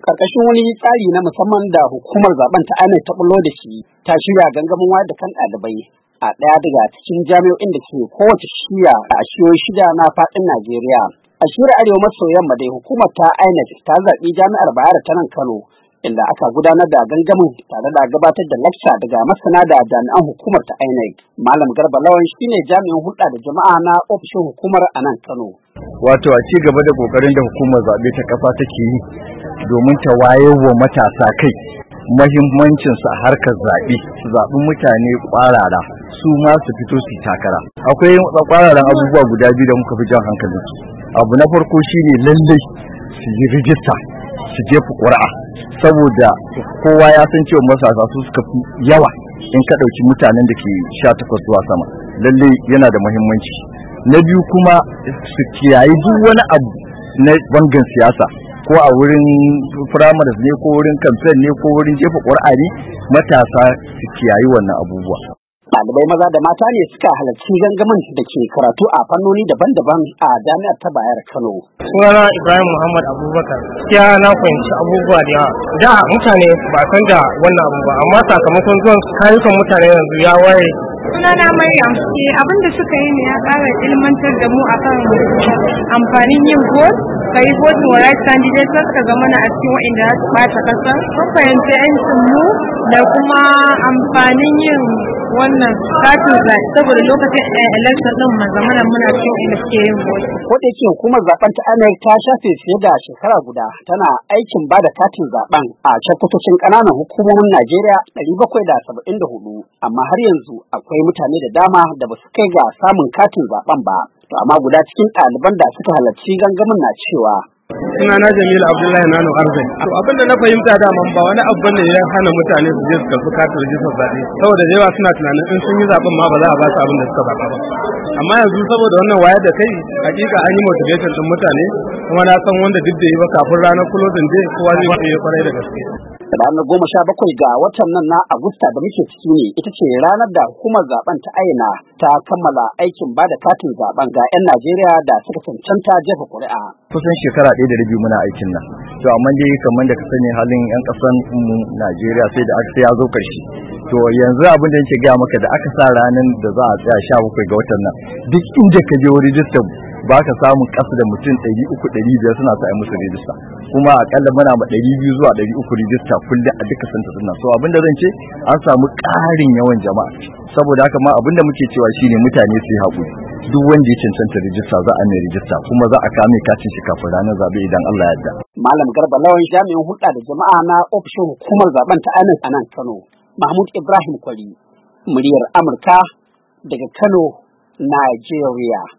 Karkashin wani tsari na musamman da hukumar zaben ta INEC ta bullo da shi, ta shirya gangamin wayar da kan ɗalibai a ɗaya daga cikin jami'o'in da ke kowace shiya a shiyoyi 6 na faɗin Najeriya. A shiyar arewa maso yamma dai hukumar ta INEC ta zaɓi jami'ar Bayero ta nan Kano, inda aka gudanar da gangamin tare da gabatar da lakca daga masana da jami'an hukumar ta INEC. Malam Garba Lawan shine jami'in hulɗa da jama'a na ofishin hukumar a nan Kano. Wato a ci gaba da kokarin da hukumar zaɓe ta ƙasa take yi domin ta wayar wa matasa kai mahimmancin su a harkar zaɓe, su zaɓi mutane ƙwarara su ma su fito su takara. Akwai ƙwararan abubuwa guda biyu da muka fi jan hankalin su. Abu na farko shine lallai su yi rijista su jefa ƙuri'a, saboda kowa ya san cewa matasa su suka fi yawa in ka ɗauki mutanen da ke 18 zuwa sama. Lallai yana da muhimmanci. Na biyu kuma su kiyayi duk wani abu na bangan siyasa, ko a wurin primaries ne ko wurin campaign ne ko wurin jefa ƙuri'a ne, matasa su kiyayi wannan abubuwa. Ɗalibai maza da mata ne suka halarci gangamin da ke karatu a fannoni daban-daban a jami'ar ta Bayero Kano. Sunana Ibrahim Muhammad Abubakar. Gaskiya na fahimci abubuwa da yawa. Da mutane ba san da wannan abu ba, amma sakamakon zuwan kayukan mutane yanzu ya waye. Sunana Maryam. Abin da suka yi ne ya ƙara ilmantar da mu akan amfanin yin vote, ka yi voting wa right candidate ka zama na a cikin wa'inda za su ɓata ƙasa. Mun fahimci 'yancin mu da kuma amfanin yin wannan katin zaɓe, saboda lokacin election din mu zamana muna cikin inda suke yin vote. Ko da yake hukumar zaben ta INEC ta shafe fiye da shekara guda tana aikin ba da katin zaben a cakwatocin ƙananan hukumomin Najeriya 774, amma har yanzu akwai mutane da dama da ba su kai ga samun katin zaben ba. To amma guda cikin ɗaliban da suka halarci gangamin na cewa Sunana Jamil Abdullahi Nano Arzai. Abinda na fahimta dama ba wani abu ne ya hana mutane su je su karɓi katin rijistar zaɓe, saboda da yawa suna tunanin in sun yi zaɓen ma ba za a ba su abin da suka zaɓa ba. Amma yanzu saboda wannan wayar da kai, hakika an yi motivation ɗin mutane, kuma na san wanda duk da yi ba kafin ranar closing day kowa zai yi kwarai da gaske. Ranar 17 ga watan nan na Agusta da muke ciki ne ita ce ranar da hukumar zaben ta aina ta kammala aikin ba da katin zaben ga 'yan Najeriya da suka cancanta jefa ƙuri'a. Kusan shekara 1 da rabi muna aikin nan. To amma dai kamar da ka sani halin 'yan ƙasan mu Najeriya sai ya zo ƙarshe. To yanzu abin da yake gaya maka da aka sa ranar da za a tsaya 17 ga watan nan, duk inda ka je rijista ba ka samun ƙasa da mutum 300-500 suna sa musu rijista, kuma akalla muna ma 200 zuwa 300 rijista kullum a duka santa suna. So abin da zan ce an samu ƙarin yawan jama'a, saboda haka ma abin da muke cewa shine mutane su yi haƙuri, duk wanda ya cancanta rijista za a mai rijista, kuma za a kame katin shi kafin ranar zabe idan Allah ya yarda. Malam Garba Lawan jami'in hulɗa da jama'a na ofishin hukumar zaben ta INEC a nan Kano. Mahmud Ibrahim Kwari, muryar Amurka daga Kano, Najeriya.